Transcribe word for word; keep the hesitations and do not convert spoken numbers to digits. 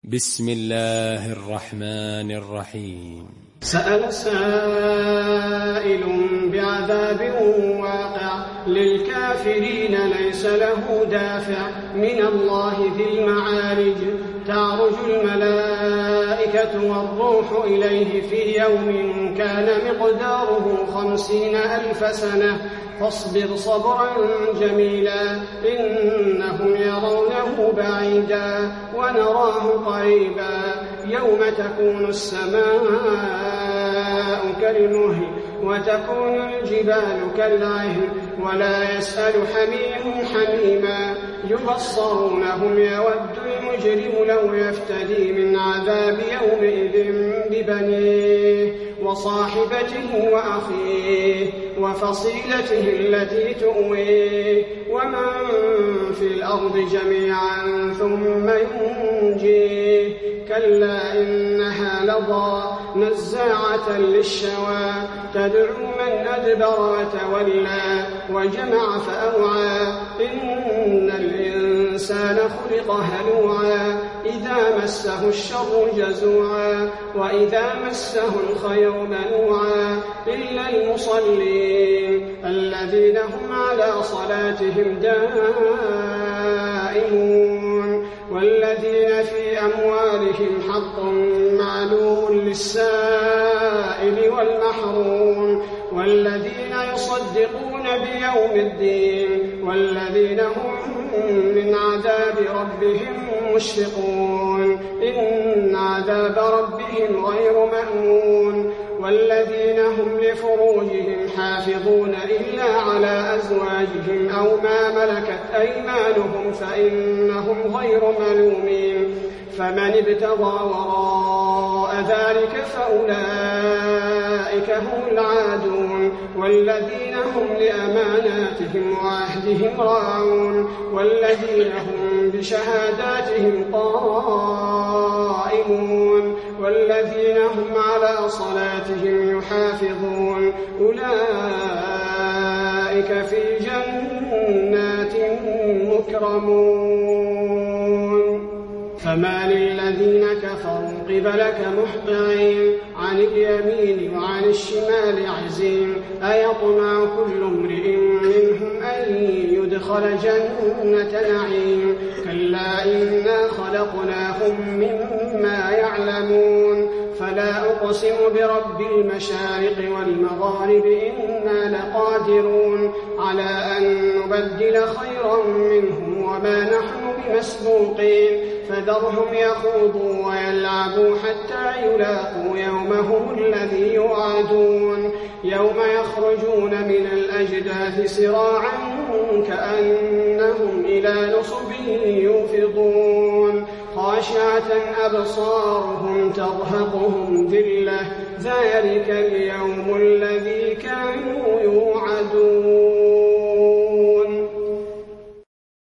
بسم الله الرحمن الرحيم. سأل سائل بعذاب واقع للكافرين ليس له دافع من الله ذي المعارج تعرج الملائكة والروح إليه في يوم كان مقداره خمسين ألف سنة فاصبر صبرا جميلا إنهم يرونه بعيدا ونراه قريبا يوم تكون السماء كالمهل وتكون الجبال كالعهن ولا يسأل حميم حميما يبصرونهم يود المجرم لو يفتدي من عذاب يومئذ ببنيه وصاحبته وأخيه وفصيلته التي تؤويه ومن في الأرض جميعا ثم ينجيه كلا إنها لظى نزاعة للشوى تدعو من أدبر وتولى وجمع فأوعى إن الإنسان خلق هلوعا إذا مسه الشر جزوعا وإذا مسه الخير منوعا إلا المصلين الذين هم على صلاتهم دائمون والذين في أموالهم حق معلوم للسائل والمحروم والذين يصدقون بيوم الدين والذين هم من عذاب ربهم مشفقون إن عذاب ربهم غير مأمون والذين هم لفروجهم حافظون إلا على أزواجهم أو ما ملكت أيمانهم فإنهم غير ملومين فمن ابتغى وراء ذلك فأولئك هم العادون والذين هم لأماناتهم وعهدهم راعون والذين هم بشهاداتهم قائمون والذين هم على صلاتهم يحافظون أولئك في جنات مكرمون فما للذين كفروا قبلك مهطعين عن اليمين وعن الشمال عزين أيطمع كل امرئ منهم أن يدخل جنة نعيم كلا إنا خلقناهم مما يعلمون فلا أقسم برب المشارق والمغارب إنا لقادرون على أن نبدل خيرا منهم وما نحن بمسبوقين فذرهم يخوضوا ويلعبوا حتى يلاقوا يومهم الذي يوعدون يوم يخرجون من الأجداث سراعا كأنهم إلى نصب يوفضون خاشعة أبصارهم ترهقهم ذلة ذلك اليوم الذي كانوا يوعدون.